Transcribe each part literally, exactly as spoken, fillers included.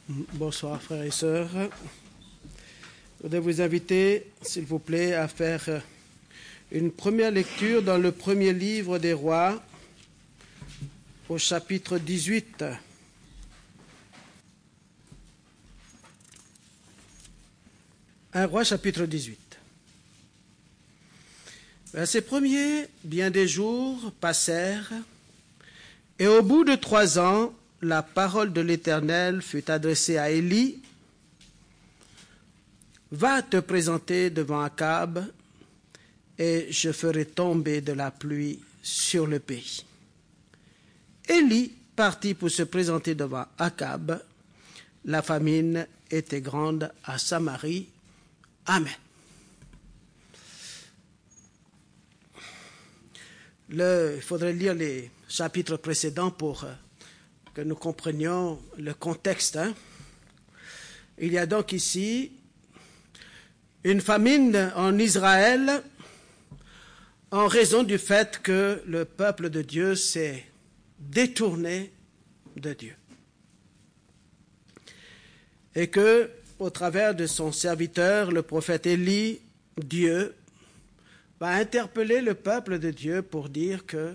Bonsoir frères et sœurs. Je voudrais vous inviter, s'il vous plaît, à faire une première lecture dans le premier livre des Rois, au chapitre dix-huit. Un roi, chapitre dix-huit. Verset premier, bien des jours passèrent, et au bout de trois ans, la parole de l'Éternel fut adressée à Élie. Va te présenter devant Akab, et je ferai tomber de la pluie sur le pays. Élie partit pour se présenter devant Akab. La famine était grande à Samarie. Amen. Le, il faudrait lire les chapitres précédents pour que nous comprenions le contexte. Hein. Il y a donc ici une famine en Israël en raison du fait que le peuple de Dieu s'est détourné de Dieu. Et que, au travers de son serviteur, le prophète Élie, Dieu va interpeller le peuple de Dieu pour dire que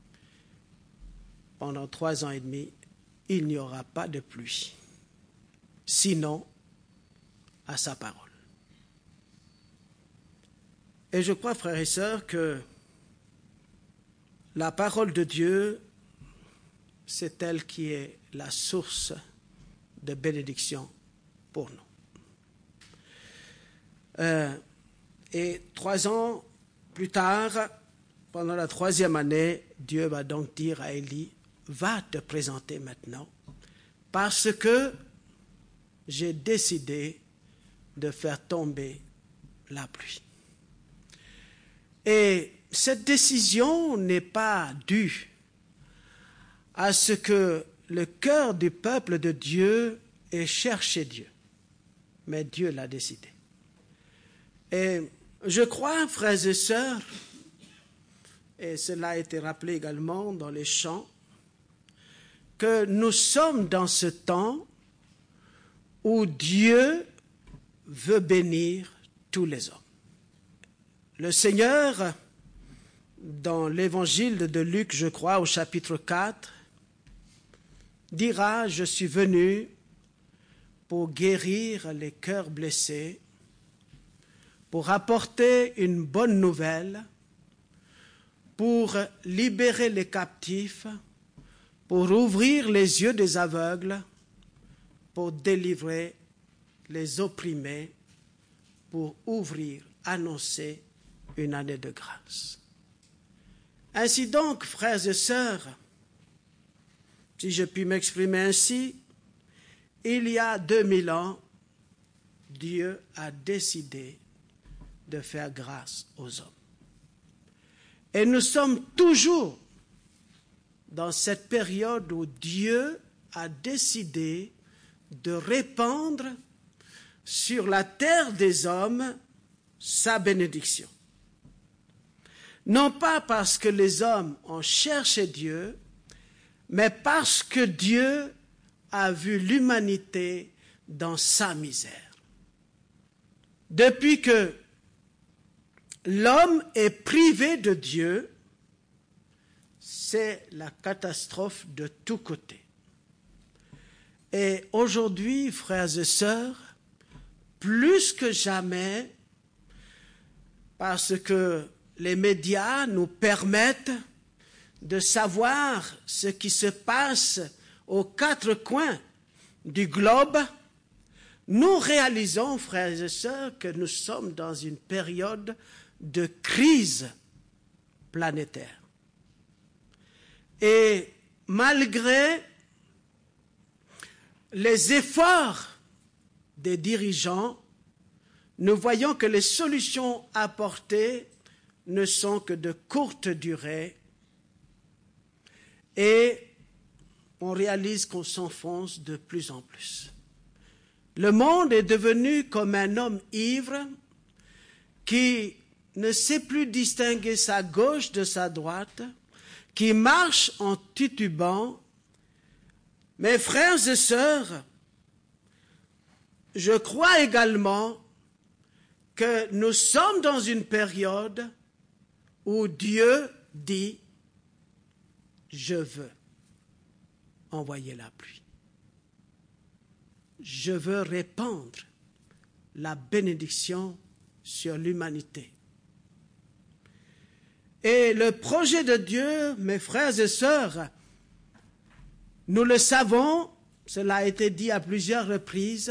pendant trois ans et demi, il n'y aura pas de pluie, sinon à sa parole. Et je crois, frères et sœurs, que la parole de Dieu, c'est elle qui est la source de bénédiction pour nous. Euh, et trois ans plus tard, pendant la troisième année, Dieu va donc dire à Élie, va te présenter maintenant, parce que j'ai décidé de faire tomber la pluie. Et cette décision n'est pas due à ce que le cœur du peuple de Dieu ait cherché Dieu, mais Dieu l'a décidé. Et je crois, frères et sœurs, et cela a été rappelé également dans les chants, que nous sommes dans ce temps où Dieu veut bénir tous les hommes. Le Seigneur, dans l'évangile de Luc, je crois, au chapitre quatre, dira, je suis venu pour guérir les cœurs blessés, pour apporter une bonne nouvelle, pour libérer les captifs, pour ouvrir les yeux des aveugles, pour délivrer les opprimés, pour ouvrir, annoncer une année de grâce. Ainsi donc, frères et sœurs, si je puis m'exprimer ainsi, il y a deux mille ans, Dieu a décidé de faire grâce aux hommes. Et nous sommes toujours dans cette période où Dieu a décidé de répandre sur la terre des hommes sa bénédiction. Non pas parce que les hommes ont cherché Dieu, mais parce que Dieu a vu l'humanité dans sa misère. Depuis que l'homme est privé de Dieu, c'est la catastrophe de tous côtés. Et aujourd'hui, frères et sœurs, plus que jamais, parce que les médias nous permettent de savoir ce qui se passe aux quatre coins du globe, nous réalisons, frères et sœurs, que nous sommes dans une période de crise planétaire. Et malgré les efforts des dirigeants, nous voyons que les solutions apportées ne sont que de courte durée et on réalise qu'on s'enfonce de plus en plus. Le monde est devenu comme un homme ivre qui ne sait plus distinguer sa gauche de sa droite, qui marche en titubant. Mes frères et sœurs, je crois également que nous sommes dans une période où Dieu dit « Je veux envoyer la pluie. Je veux répandre la bénédiction sur l'humanité. » Et le projet de Dieu, mes frères et sœurs, nous le savons, cela a été dit à plusieurs reprises,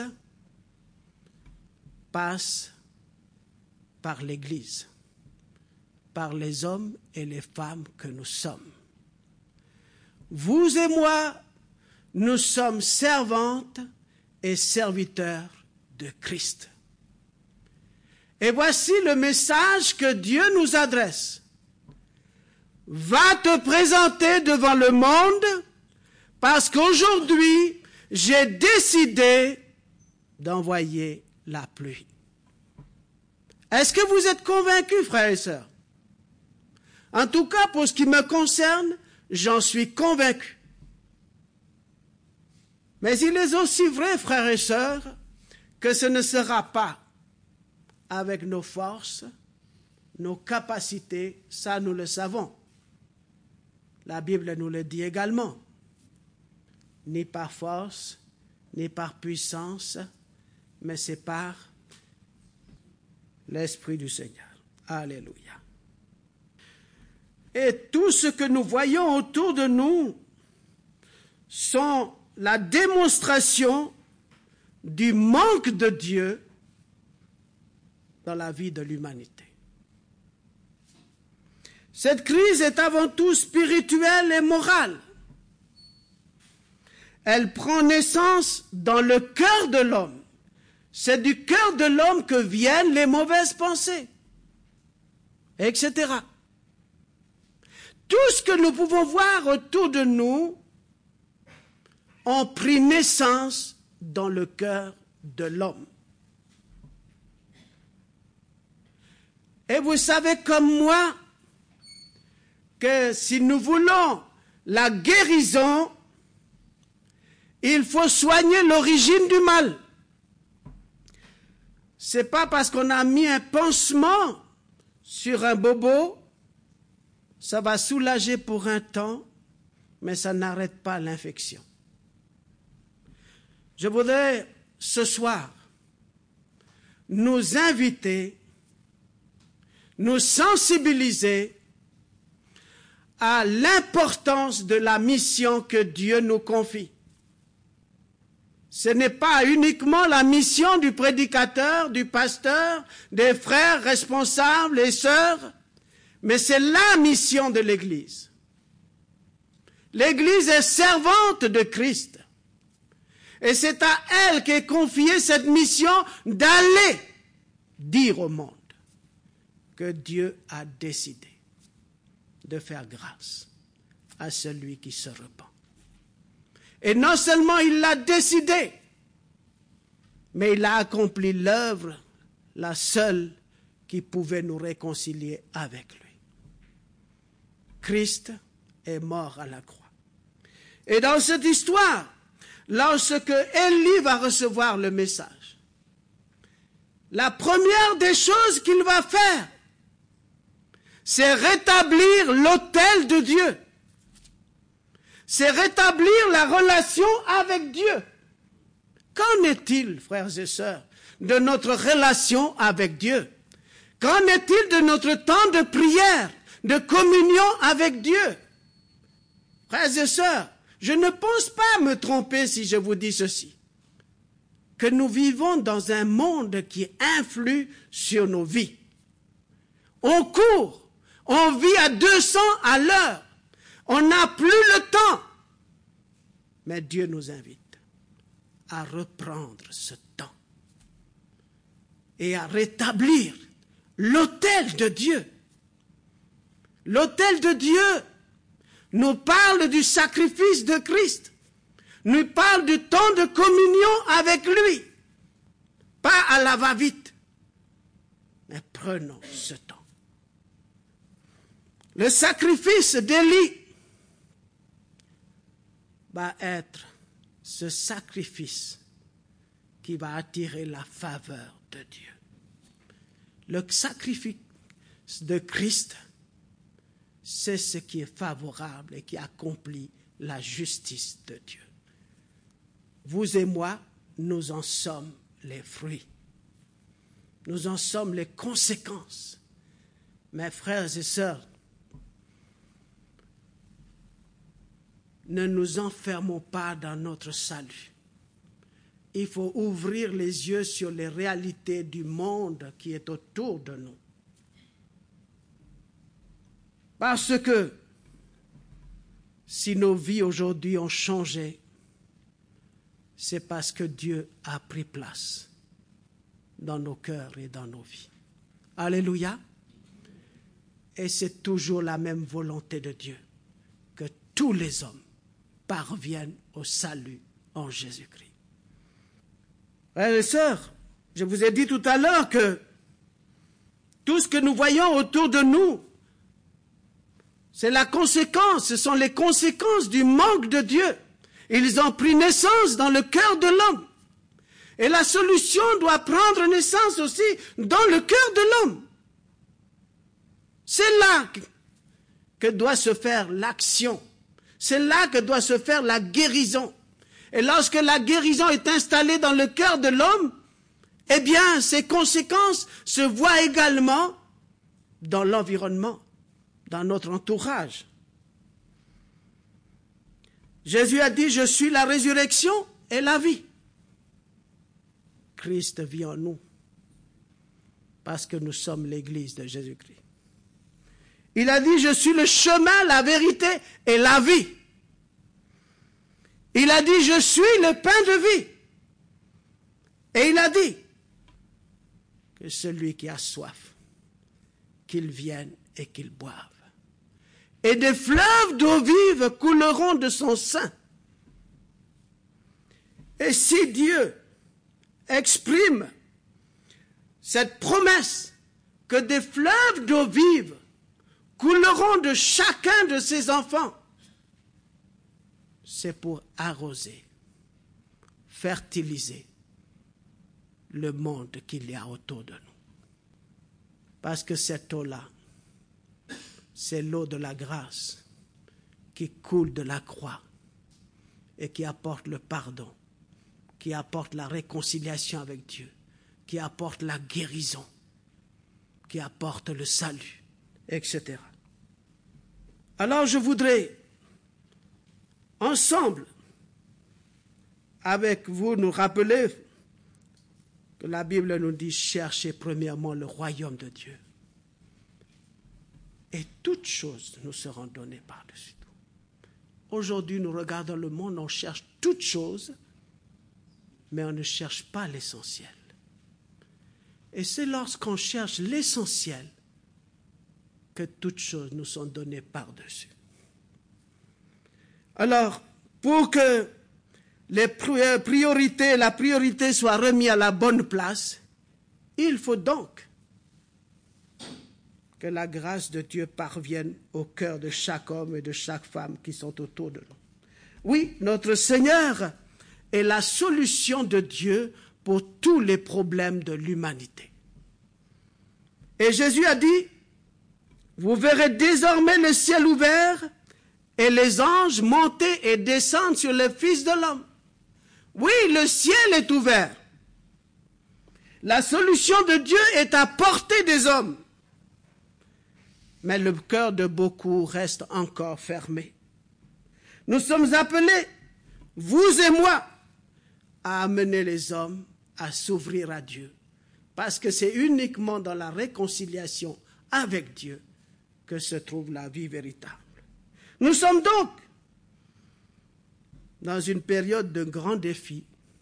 passe par l'Église, par les hommes et les femmes que nous sommes. Vous et moi, nous sommes servantes et serviteurs de Christ. Et voici le message que Dieu nous adresse. Va te présenter devant le monde parce qu'aujourd'hui, j'ai décidé d'envoyer la pluie. Est-ce que vous êtes convaincus, frères et sœurs? En tout cas, pour ce qui me concerne, j'en suis convaincu. Mais il est aussi vrai, frères et sœurs, que ce ne sera pas avec nos forces, nos capacités, ça nous le savons. La Bible nous le dit également. Ni par force, ni par puissance, mais c'est par l'Esprit du Seigneur. Alléluia. Et tout ce que nous voyons autour de nous sont la démonstration du manque de Dieu dans la vie de l'humanité. Cette crise est avant tout spirituelle et morale. Elle prend naissance dans le cœur de l'homme. C'est du cœur de l'homme que viennent les mauvaises pensées, et cetera. Tout ce que nous pouvons voir autour de nous ont pris naissance dans le cœur de l'homme. Et vous savez comme moi que si nous voulons la guérison, il faut soigner l'origine du mal. Ce n'est pas parce qu'on a mis un pansement sur un bobo, ça va soulager pour un temps, mais ça n'arrête pas l'infection. Je voudrais ce soir nous inviter, nous sensibiliser à l'importance de la mission que Dieu nous confie. Ce n'est pas uniquement la mission du prédicateur, du pasteur, des frères responsables et sœurs, mais c'est la mission de l'Église. L'Église est servante de Christ. Et c'est à elle qu'est confiée cette mission d'aller dire au monde que Dieu a décidé de faire grâce à celui qui se repent. Et non seulement il l'a décidé, mais il a accompli l'œuvre, la seule qui pouvait nous réconcilier avec lui. Christ est mort à la croix. Et dans cette histoire, lorsque Élie va recevoir le message, la première des choses qu'il va faire, c'est rétablir l'autel de Dieu. C'est rétablir la relation avec Dieu. Qu'en est-il, frères et sœurs, de notre relation avec Dieu? Qu'en est-il de notre temps de prière, de communion avec Dieu? Frères et sœurs, je ne pense pas me tromper si je vous dis ceci, que nous vivons dans un monde qui influe sur nos vies. On court, on vit à deux cents à l'heure, on n'a plus le temps. Mais Dieu nous invite à reprendre ce temps et à rétablir l'autel de Dieu. L'autel de Dieu nous parle du sacrifice de Christ, nous parle du temps de communion avec lui, pas à la va-vite, mais prenons ce temps. Le sacrifice d'Élie va être ce sacrifice qui va attirer la faveur de Dieu. Le sacrifice de Christ, c'est ce qui est favorable et qui accomplit la justice de Dieu. Vous et moi, nous en sommes les fruits. Nous en sommes les conséquences. Mes frères et sœurs, ne nous enfermons pas dans notre salut. Il faut ouvrir les yeux sur les réalités du monde qui est autour de nous. Parce que si nos vies aujourd'hui ont changé, c'est parce que Dieu a pris place dans nos cœurs et dans nos vies. Alléluia. Et c'est toujours la même volonté de Dieu, que tous les hommes parviennent au salut en Jésus-Christ. Frères et sœurs, je vous ai dit tout à l'heure que tout ce que nous voyons autour de nous, c'est la conséquence, ce sont les conséquences du manque de Dieu. Ils ont pris naissance dans le cœur de l'homme. Et la solution doit prendre naissance aussi dans le cœur de l'homme. C'est là que doit se faire l'action. C'est là que doit se faire la guérison. Et lorsque la guérison est installée dans le cœur de l'homme, eh bien, ses conséquences se voient également dans l'environnement, dans notre entourage. Jésus a dit, je suis la résurrection et la vie. Christ vit en nous parce que nous sommes l'Église de Jésus-Christ. Il a dit, je suis le chemin, la vérité et la vie. Il a dit, je suis le pain de vie. Et il a dit que celui qui a soif, qu'il vienne et qu'il boive. Et des fleuves d'eau vive couleront de son sein. Et si Dieu exprime cette promesse que des fleuves d'eau vive couleront de chacun de ses enfants, c'est pour arroser, fertiliser le monde qu'il y a autour de nous. Parce que cette eau-là, c'est l'eau de la grâce qui coule de la croix et qui apporte le pardon, qui apporte la réconciliation avec Dieu, qui apporte la guérison, qui apporte le salut, et cetera. Alors je voudrais, ensemble, avec vous, nous rappeler que la Bible nous dit « Cherchez premièrement le royaume de Dieu. » Et toutes choses nous seront données par-dessus tout. Aujourd'hui, nous regardons le monde, on cherche toutes choses, mais on ne cherche pas l'essentiel. Et c'est lorsqu'on cherche l'essentiel que toutes choses nous sont données par-dessus. Alors, pour que les priorités, la priorité soit remise à la bonne place, il faut donc que la grâce de Dieu parvienne au cœur de chaque homme et de chaque femme qui sont autour de nous. Oui, notre Seigneur est la solution de Dieu pour tous les problèmes de l'humanité. Et Jésus a dit, vous verrez désormais le ciel ouvert et les anges monter et descendre sur le Fils de l'homme. Oui, le ciel est ouvert. La solution de Dieu est à portée des hommes. Mais le cœur de beaucoup reste encore fermé. Nous sommes appelés, vous et moi, à amener les hommes à s'ouvrir à Dieu. Parce que c'est uniquement dans la réconciliation avec Dieu que se trouve la vie véritable. Nous sommes donc dans une période de grands défis,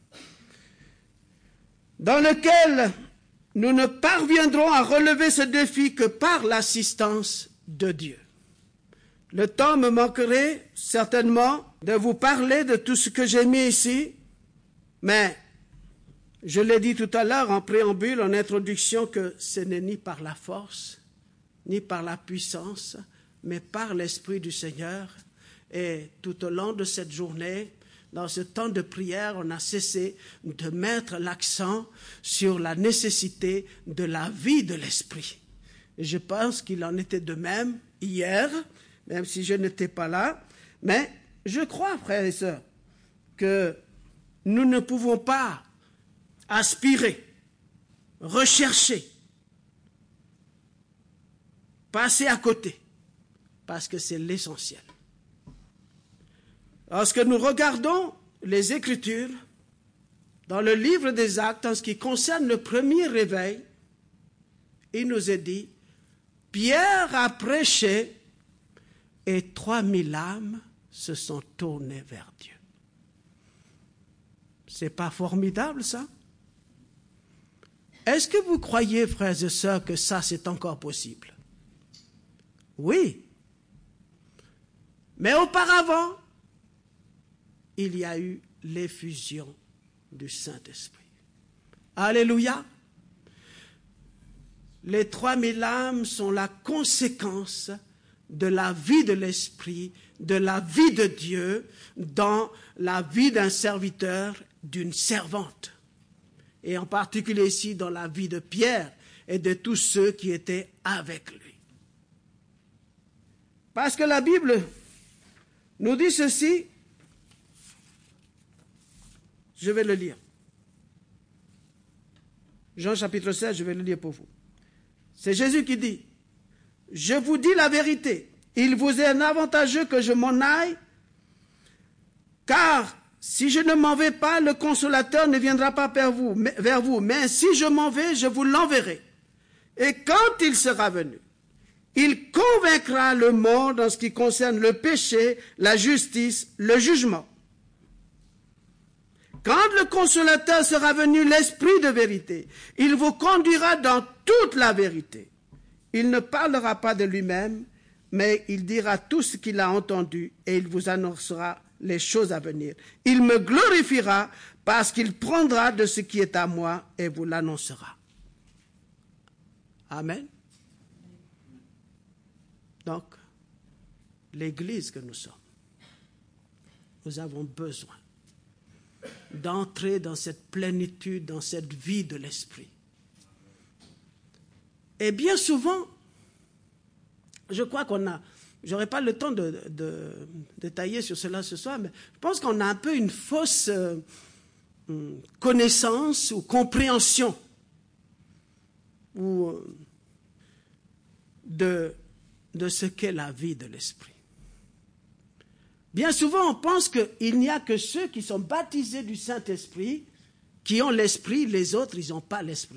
dans lequel nous ne parviendrons à relever ce défi que par l'assistance de Dieu. Le temps me manquerait certainement de vous parler de tout ce que j'ai mis ici, mais je l'ai dit tout à l'heure en préambule, en introduction, que ce n'est ni par la force, ni par la puissance, mais par l'Esprit du Seigneur. Et tout au long de cette journée, dans ce temps de prière, on a cessé de mettre l'accent sur la nécessité de la vie de l'esprit. Et je pense qu'il en était de même hier, même si je n'étais pas là. Mais je crois, frères et sœurs, que nous ne pouvons pas aspirer, rechercher, passer à côté, parce que c'est l'essentiel. Lorsque nous regardons les Écritures, dans le livre des Actes, en ce qui concerne le premier réveil, il nous est dit, Pierre a prêché et trois mille âmes se sont tournées vers Dieu. C'est pas formidable, ça? Est-ce que vous croyez, frères et sœurs, que ça, c'est encore possible? Oui. Mais auparavant, il y a eu l'effusion du Saint-Esprit. Alléluia. Les trois mille âmes sont la conséquence de la vie de l'Esprit, de la vie de Dieu, dans la vie d'un serviteur, d'une servante. Et en particulier ici dans la vie de Pierre et de tous ceux qui étaient avec lui. Parce que la Bible nous dit ceci, je vais le lire. Jean chapitre seize, je vais le lire pour vous. C'est Jésus qui dit, « Je vous dis la vérité, il vous est avantageux que je m'en aille, car si je ne m'en vais pas, le Consolateur ne viendra pas vers vous, mais, vers vous, mais si je m'en vais, je vous l'enverrai. Et quand il sera venu, il convaincra le monde en ce qui concerne le péché, la justice, le jugement. Quand le Consolateur sera venu, l'Esprit de vérité, il vous conduira dans toute la vérité. Il ne parlera pas de lui-même, mais il dira tout ce qu'il a entendu et il vous annoncera les choses à venir. Il me glorifiera parce qu'il prendra de ce qui est à moi et vous l'annoncera. » Amen. Donc, l'Église que nous sommes, nous avons besoin d'entrer dans cette plénitude, dans cette vie de l'Esprit. Et bien souvent, je crois qu'on a, j'aurai pas le temps de, de, de tailler sur cela ce soir, mais je pense qu'on a un peu une fausse euh, connaissance ou compréhension ou, euh, de, de ce qu'est la vie de l'Esprit. Bien souvent, on pense qu'il n'y a que ceux qui sont baptisés du Saint-Esprit qui ont l'Esprit, les autres, ils n'ont pas l'Esprit.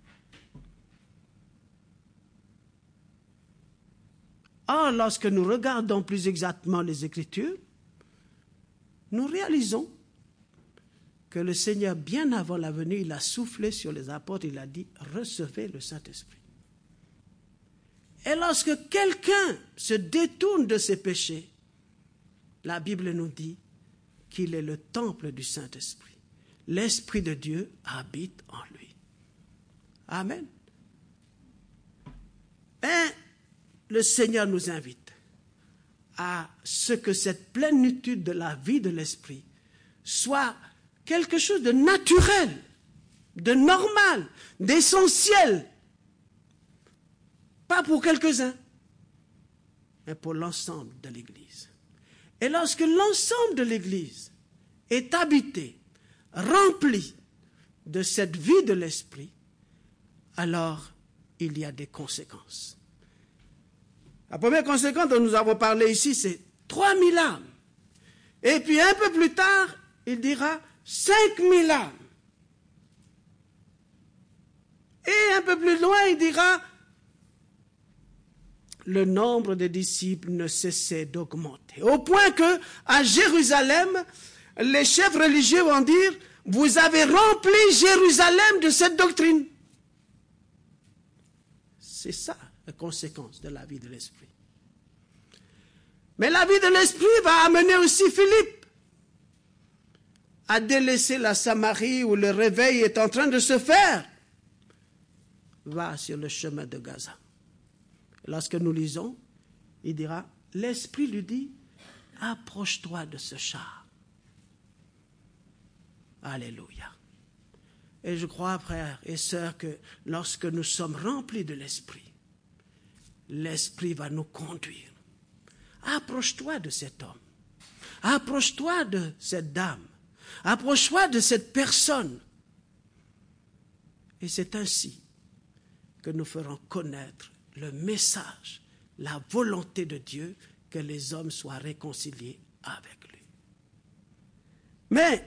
Or, lorsque nous regardons plus exactement les Écritures, nous réalisons que le Seigneur, bien avant la venue, il a soufflé sur les apôtres, il a dit « Recevez le Saint-Esprit ». Et lorsque quelqu'un se détourne de ses péchés, la Bible nous dit qu'il est le temple du Saint-Esprit. L'Esprit de Dieu habite en lui. Amen. Et le Seigneur nous invite à ce que cette plénitude de la vie de l'Esprit soit quelque chose de naturel, de normal, d'essentiel. Pas pour quelques-uns, mais pour l'ensemble de l'Église. Et lorsque l'ensemble de l'Église est habité, rempli de cette vie de l'Esprit, alors il y a des conséquences. La première conséquence dont nous avons parlé ici, c'est trois mille âmes. Et puis un peu plus tard, il dira cinq mille âmes. Et un peu plus loin, il dira le nombre de disciples ne cessait d'augmenter. Au point que, à Jérusalem, les chefs religieux vont dire, vous avez rempli Jérusalem de cette doctrine. C'est ça la conséquence de la vie de l'Esprit. Mais la vie de l'Esprit va amener aussi Philippe à délaisser la Samarie où le réveil est en train de se faire. Va sur le chemin de Gaza. Lorsque nous lisons, il dira, l'Esprit lui dit, approche-toi de ce char. Alléluia. Et je crois, frères et sœurs, que lorsque nous sommes remplis de l'Esprit, l'Esprit va nous conduire. Approche-toi de cet homme. Approche-toi de cette dame. Approche-toi de cette personne. Et c'est ainsi que nous ferons connaître le message, la volonté de Dieu, que les hommes soient réconciliés avec lui. Mais,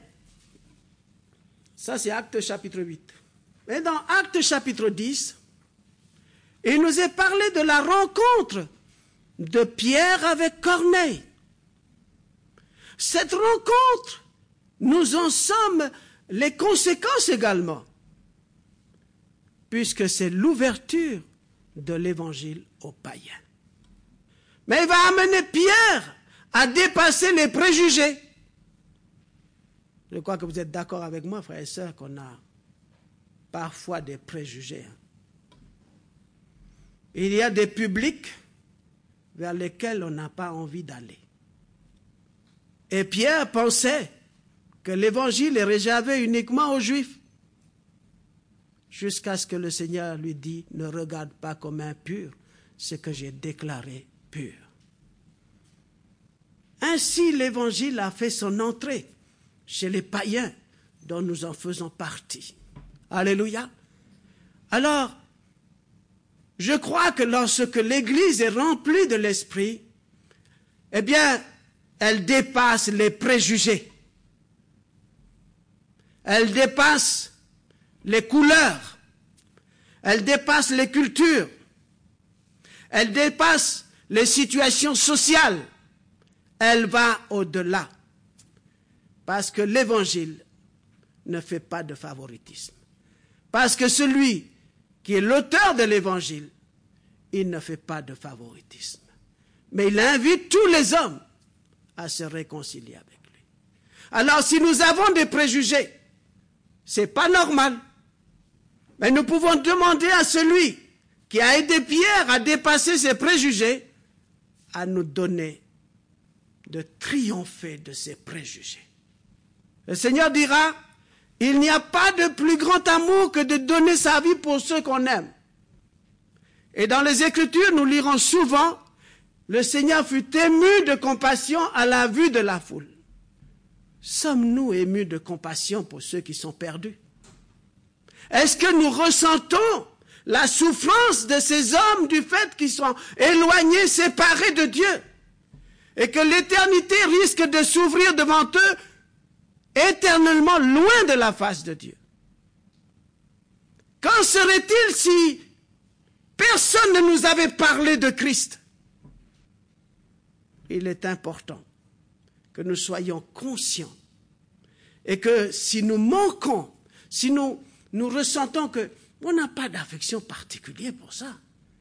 ça c'est Actes chapitre huit. Mais dans Actes chapitre dix, il nous est parlé de la rencontre de Pierre avec Corneille. Cette rencontre, nous en sommes les conséquences également, puisque c'est l'ouverture de l'évangile aux païens. Mais il va amener Pierre à dépasser les préjugés. Je crois que vous êtes d'accord avec moi, frères et sœurs, qu'on a parfois des préjugés. Il y a des publics vers lesquels on n'a pas envie d'aller. Et Pierre pensait que l'évangile est réservé uniquement aux Juifs, jusqu'à ce que le Seigneur lui dit, ne regarde pas comme impur ce que j'ai déclaré pur. Ainsi, l'évangile a fait son entrée chez les païens dont nous en faisons partie. Alléluia. Alors, je crois que lorsque l'Église est remplie de l'Esprit, eh bien, elle dépasse les préjugés. Elle dépasse les couleurs. Elle dépasse les cultures. Elle dépasse les situations sociales. Elle va au-delà. Parce que l'Évangile ne fait pas de favoritisme. Parce que celui qui est l'auteur de l'Évangile, il ne fait pas de favoritisme. Mais il invite tous les hommes à se réconcilier avec lui. Alors si nous avons des préjugés, c'est pas normal. Mais nous pouvons demander à celui qui a aidé Pierre à dépasser ses préjugés, à nous donner de triompher de ses préjugés. Le Seigneur dira, il n'y a pas de plus grand amour que de donner sa vie pour ceux qu'on aime. Et dans les Écritures, nous lirons souvent, le Seigneur fut ému de compassion à la vue de la foule. Sommes-nous émus de compassion pour ceux qui sont perdus? Est-ce que nous ressentons la souffrance de ces hommes du fait qu'ils sont éloignés, séparés de Dieu, et que l'éternité risque de s'ouvrir devant eux éternellement loin de la face de Dieu? Qu'en serait-il si personne ne nous avait parlé de Christ? Il est important que nous soyons conscients et que si nous manquons, si nous, nous ressentons qu'on n'a pas d'affection particulière pour ça.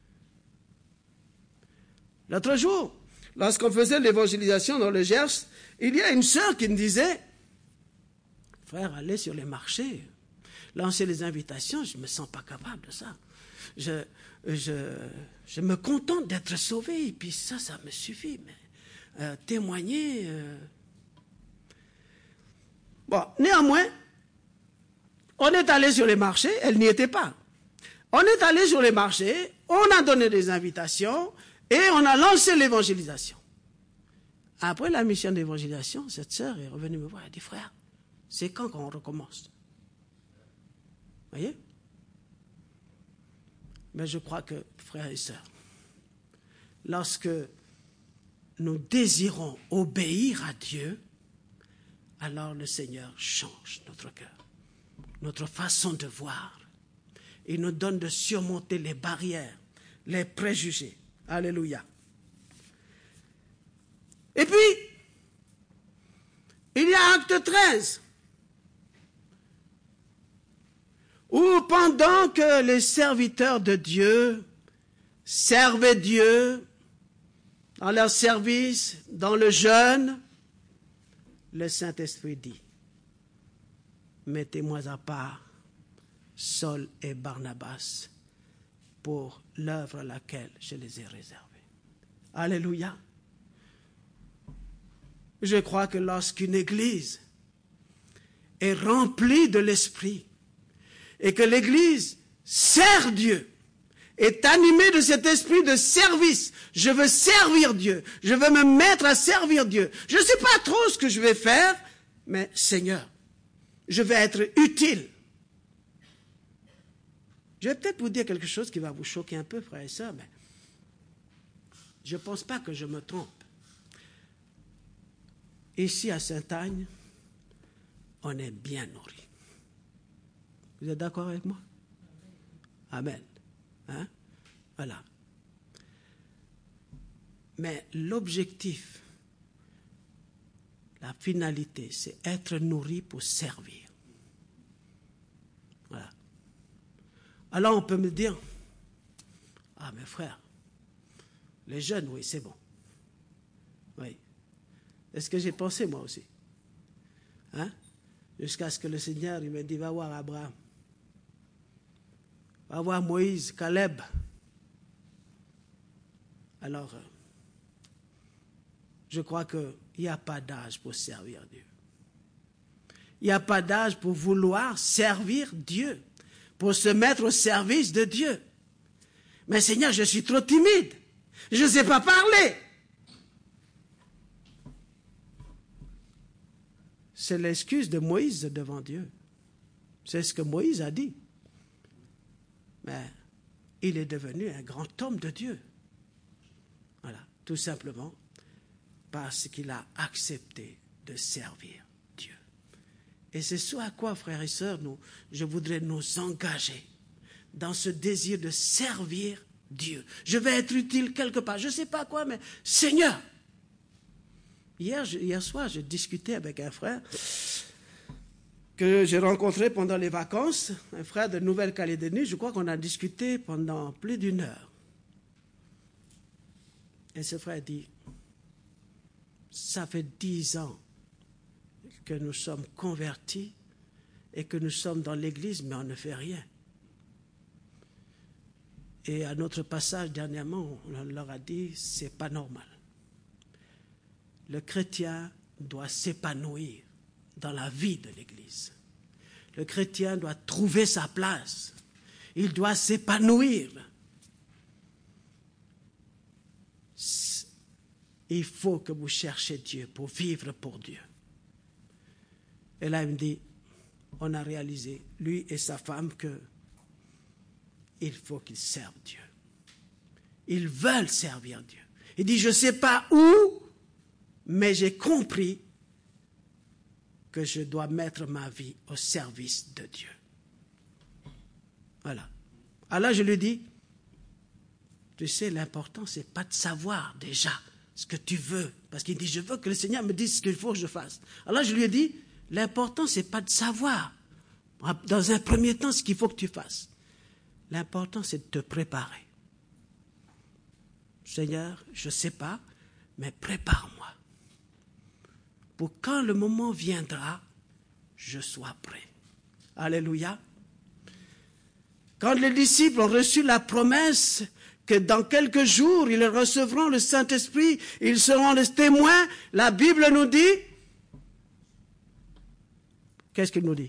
L'autre jour, lorsqu'on faisait l'évangélisation dans le Gers, il y a une sœur qui me disait, frère, allez sur les marchés, lancer les invitations, je ne me sens pas capable de ça. Je, je, je me contente d'être sauvé, et puis ça, ça me suffit. Mais euh, témoigner... Euh... Bon, néanmoins, on est allé sur les marchés, elle n'y était pas. On est allé sur les marchés, on a donné des invitations, et on a lancé l'évangélisation. Après la mission d'évangélisation, cette sœur est revenue me voir, elle dit, frère, c'est quand qu'on recommence? Vous voyez? Mais je crois que, frères et sœurs, lorsque nous désirons obéir à Dieu, alors le Seigneur change notre cœur, notre façon de voir. Il nous donne de surmonter les barrières, les préjugés. Alléluia. Et puis, il y a Acte treize, où pendant que les serviteurs de Dieu servaient Dieu dans leur service, dans le jeûne, le Saint-Esprit dit, mettez-moi à part Saul et Barnabas pour l'œuvre à laquelle je les ai réservés. Alléluia. Je crois que lorsqu'une église est remplie de l'Esprit et que l'Église sert Dieu, est animée de cet esprit de service. Je veux servir Dieu. Je veux me mettre à servir Dieu. Je ne sais pas trop ce que je vais faire, mais Seigneur, je vais être utile. Je vais peut-être vous dire quelque chose qui va vous choquer un peu, frères et sœurs, mais je ne pense pas que je me trompe. Ici à Sainte-Agne, on est bien nourri. Vous êtes d'accord avec moi? Amen. Hein? Voilà. Mais l'objectif, la finalité, c'est être nourri pour servir. Voilà. Alors on peut me dire, ah mes frères, les jeunes, oui, c'est bon. Oui. C'est ce que j'ai pensé moi aussi. Hein? Jusqu'à ce que le Seigneur il me dit, va voir Abraham. Va voir Moïse, Caleb. Alors, je crois qu'il n'y a pas d'âge pour servir Dieu. Il n'y a pas d'âge pour vouloir servir Dieu, pour se mettre au service de Dieu. Mais Seigneur, je suis trop timide. Je ne sais pas parler. C'est l'excuse de Moïse devant Dieu. C'est ce que Moïse a dit. Mais il est devenu un grand homme de Dieu. Voilà, tout simplement parce qu'il a accepté de servir Dieu. Et c'est ce à quoi, frères et sœurs, nous, je voudrais nous engager dans ce désir de servir Dieu. Je vais être utile quelque part, je ne sais pas quoi, mais Seigneur. Hier, je, hier soir, je discutais avec un frère que j'ai rencontré pendant les vacances, un frère de Nouvelle-Calédonie. Je crois qu'on a discuté pendant plus d'une heure. Et ce frère dit, ça fait dix ans que nous sommes convertis et que nous sommes dans l'église, mais on ne fait rien. Et à notre passage dernièrement, on leur a dit, c'est pas normal. Le chrétien doit s'épanouir dans la vie de l'Église. Le chrétien doit trouver sa place. Il doit s'épanouir. Il faut que vous cherchiez Dieu pour vivre pour Dieu. Et là, il me dit, on a réalisé, lui et sa femme, que il faut qu'ils servent Dieu. Ils veulent servir Dieu. Il dit, je ne sais pas où, mais j'ai compris que je dois mettre ma vie au service de Dieu. Voilà. Alors je lui dis, tu sais, l'important, ce n'est pas de savoir déjà ce que tu veux. Parce qu'il dit, je veux que le Seigneur me dise ce qu'il faut que je fasse. Alors je lui ai dit, l'important, ce n'est pas de savoir, dans un premier temps, ce qu'il faut que tu fasses. L'important, c'est de te préparer. Seigneur, je ne sais pas, mais prépare-moi. Pour quand le moment viendra, je sois prêt. Alléluia. Quand les disciples ont reçu la promesse que dans quelques jours, ils recevront le Saint-Esprit, ils seront les témoins, la Bible nous dit, qu'est-ce qu'il nous dit?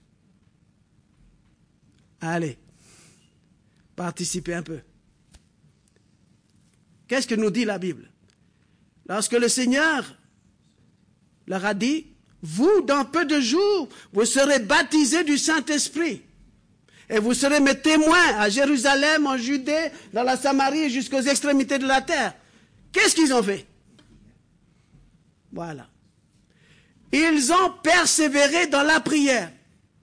Allez, participez un peu. Qu'est-ce que nous dit la Bible? Lorsque le Seigneur leur a dit, vous, dans peu de jours, vous serez baptisés du Saint-Esprit. Et vous serez mes témoins à Jérusalem, en Judée, dans la Samarie et jusqu'aux extrémités de la terre. Qu'est-ce qu'ils ont fait? Voilà. Ils ont persévéré dans la prière.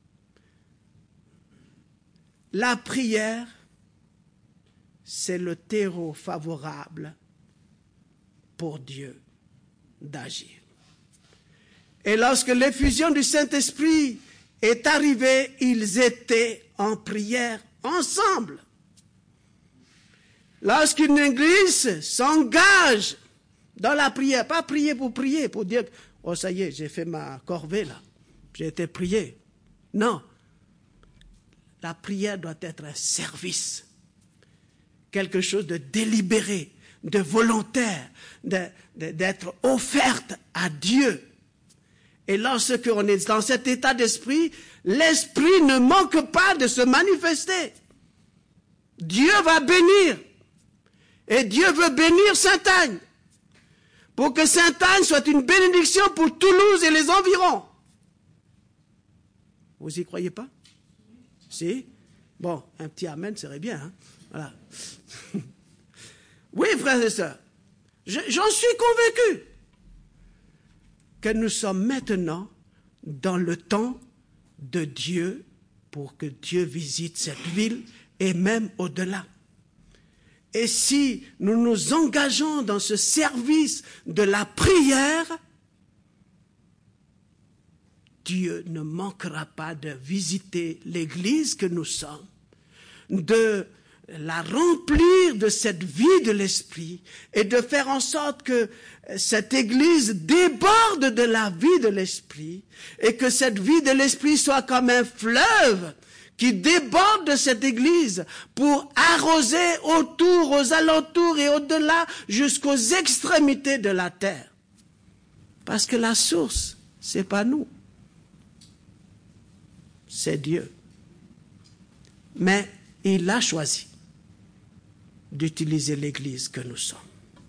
La prière, c'est le terreau favorable pour Dieu d'agir. Et lorsque l'effusion du Saint-Esprit est arrivée, ils étaient en prière ensemble. Lorsqu'une église s'engage dans la prière, pas prier pour prier, pour dire, oh ça y est, j'ai fait ma corvée là, j'ai été prié. Non, la prière doit être un service, quelque chose de délibéré, de volontaire, de, de, d'être offerte à Dieu. Et lorsque on est dans cet état d'esprit, l'esprit ne manque pas de se manifester. Dieu va bénir. Et Dieu veut bénir Sainte-Agne. Pour que Sainte-Agne soit une bénédiction pour Toulouse et les environs. Vous y croyez pas? Si? Bon, un petit amen serait bien. Hein? Voilà. Oui, frères et sœurs, je, j'en suis convaincu que nous sommes maintenant dans le temps de Dieu pour que Dieu visite cette ville et même au-delà. Et si nous nous engageons dans ce service de la prière, Dieu ne manquera pas de visiter l'église que nous sommes, de la remplir de cette vie de l'esprit et de faire en sorte que cette église déborde de la vie de l'esprit et que cette vie de l'esprit soit comme un fleuve qui déborde de cette église pour arroser autour, aux alentours et au-delà jusqu'aux extrémités de la terre. Parce que la source, c'est pas nous. C'est Dieu. Mais il a choisi d'utiliser l'église que nous sommes.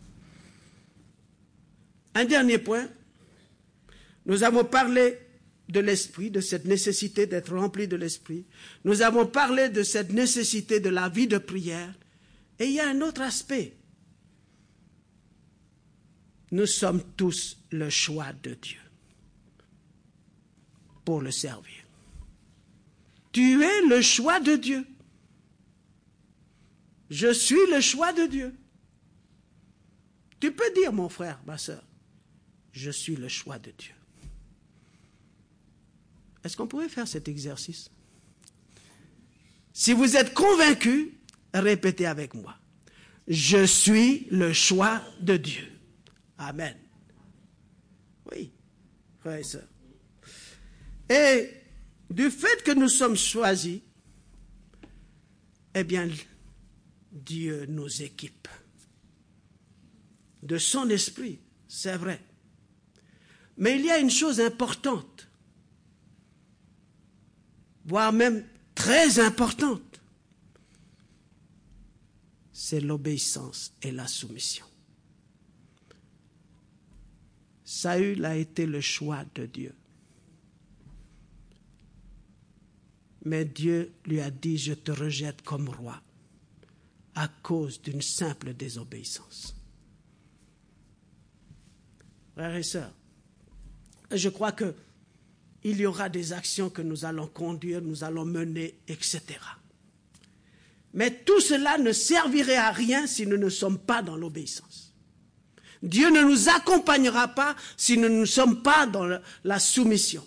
Un dernier point. Nous avons parlé de l'esprit, de cette nécessité d'être rempli de l'esprit. Nous avons parlé de cette nécessité de la vie de prière. Et il y a un autre aspect. Nous sommes tous le choix de Dieu pour le servir. Tu es le choix de Dieu. Je suis le choix de Dieu. Tu peux dire, mon frère, ma soeur, je suis le choix de Dieu. Est-ce qu'on pourrait faire cet exercice? Si vous êtes convaincu, répétez avec moi. Je suis le choix de Dieu. Amen. Oui, frères et sœurs. Et du fait que nous sommes choisis, eh bien, Dieu nous équipe de son esprit, c'est vrai. Mais il y a une chose importante, voire même très importante, c'est l'obéissance et la soumission. Saül a été le choix de Dieu. Mais Dieu lui a dit, je te rejette comme roi à cause d'une simple désobéissance. Frères et sœurs, je crois que il y aura des actions que nous allons conduire, nous allons mener, et cetera. Mais tout cela ne servirait à rien si nous ne sommes pas dans l'obéissance. Dieu ne nous accompagnera pas si nous ne sommes pas dans la soumission.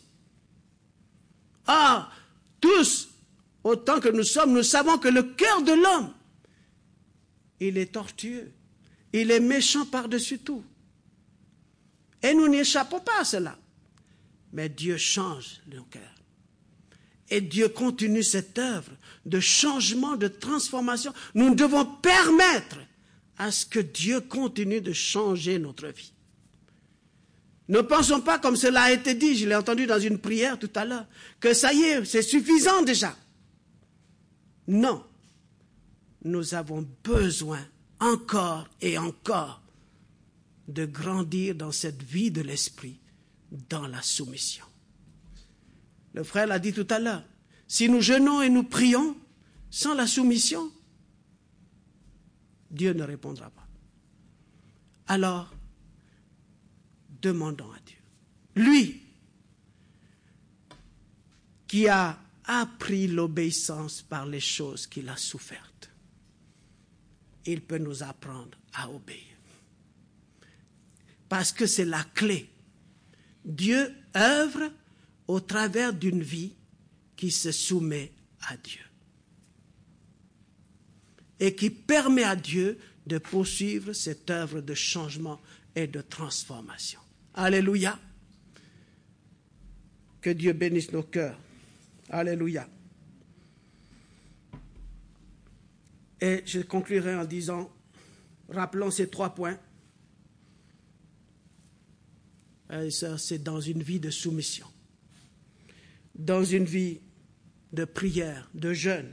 Ah, tous, autant que nous sommes, nous savons que le cœur de l'homme, il est tortueux, il est méchant par-dessus tout. Et nous n'échappons pas à cela. Mais Dieu change nos cœurs. Et Dieu continue cette œuvre de changement, de transformation. Nous devons permettre à ce que Dieu continue de changer notre vie. Ne pensons pas, comme cela a été dit, je l'ai entendu dans une prière tout à l'heure, que ça y est, c'est suffisant déjà. Non. Nous avons besoin encore et encore de grandir dans cette vie de l'esprit, dans la soumission. Le frère l'a dit tout à l'heure, si nous jeûnons et nous prions sans la soumission, Dieu ne répondra pas. Alors, demandons à Dieu. Lui, qui a appris l'obéissance par les choses qu'il a souffertes, il peut nous apprendre à obéir. Parce que c'est la clé. Dieu œuvre au travers d'une vie qui se soumet à Dieu. Et qui permet à Dieu de poursuivre cette œuvre de changement et de transformation. Alléluia. Que Dieu bénisse nos cœurs. Alléluia. Et je conclurai en disant, rappelons ces trois points. frères et sœurs, c'est dans une vie de soumission, dans une vie de prière, de jeûne,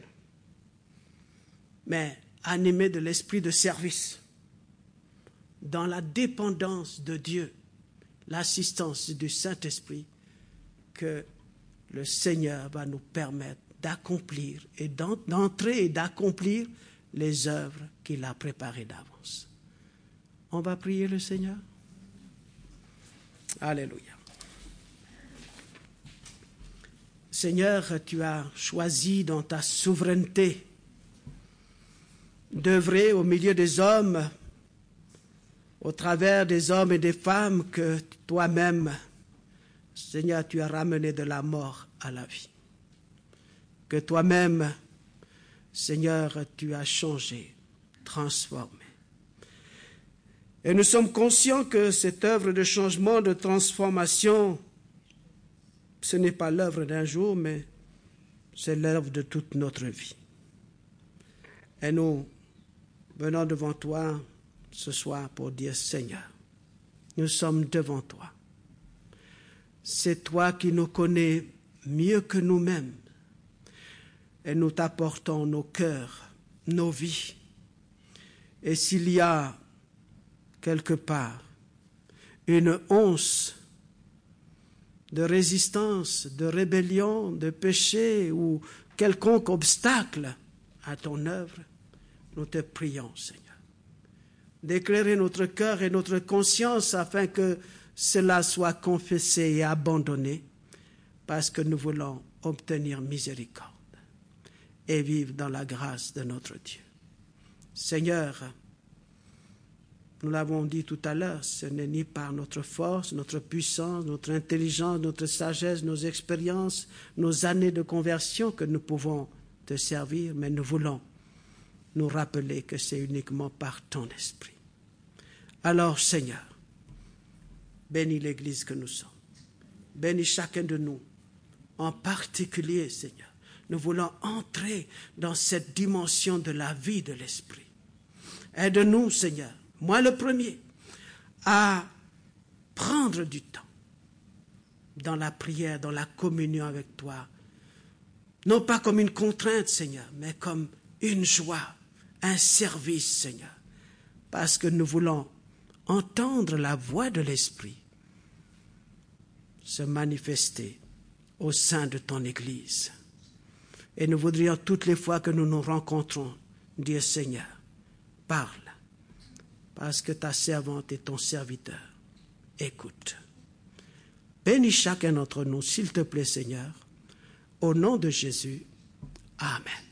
mais animé de l'esprit de service, dans la dépendance de Dieu, l'assistance du Saint-Esprit, que le Seigneur va nous permettre d'accomplir et d'entrer et d'accomplir les œuvres qu'il a préparées d'avance. On va prier le Seigneur. Alléluia. Seigneur, tu as choisi dans ta souveraineté d'œuvrer au milieu des hommes, au travers des hommes et des femmes que toi-même, Seigneur, tu as ramené de la mort à la vie. Que toi-même, Seigneur, tu as changé, transformé. Et nous sommes conscients que cette œuvre de changement, de transformation, ce n'est pas l'œuvre d'un jour, mais c'est l'œuvre de toute notre vie. Et nous venons devant toi ce soir pour dire, Seigneur, nous sommes devant toi. C'est toi qui nous connais mieux que nous-mêmes. Et nous t'apportons nos cœurs, nos vies. Et s'il y a quelque part une once de résistance, de rébellion, de péché ou quelconque obstacle à ton œuvre, nous te prions, Seigneur, d'éclairer notre cœur et notre conscience afin que cela soit confessé et abandonné, parce que nous voulons obtenir miséricorde et vivre dans la grâce de notre Dieu. Seigneur, nous l'avons dit tout à l'heure, ce n'est ni par notre force, notre puissance, notre intelligence, notre sagesse, nos expériences, nos années de conversion que nous pouvons te servir, mais nous voulons nous rappeler que c'est uniquement par ton esprit. Alors, Seigneur, bénis l'Église que nous sommes. Bénis chacun de nous. En particulier, Seigneur, nous voulons entrer dans cette dimension de la vie de l'Esprit. Aide-nous, Seigneur, moi le premier, à prendre du temps dans la prière, dans la communion avec toi. Non pas comme une contrainte, Seigneur, mais comme une joie, un service, Seigneur. Parce que nous voulons entendre la voix de l'Esprit se manifester au sein de ton Église. Et nous voudrions toutes les fois que nous nous rencontrons dire, Seigneur, parle, parce que ta servante et ton serviteur écoutent. Bénis chacun d'entre nous, s'il te plaît, Seigneur, au nom de Jésus. Amen.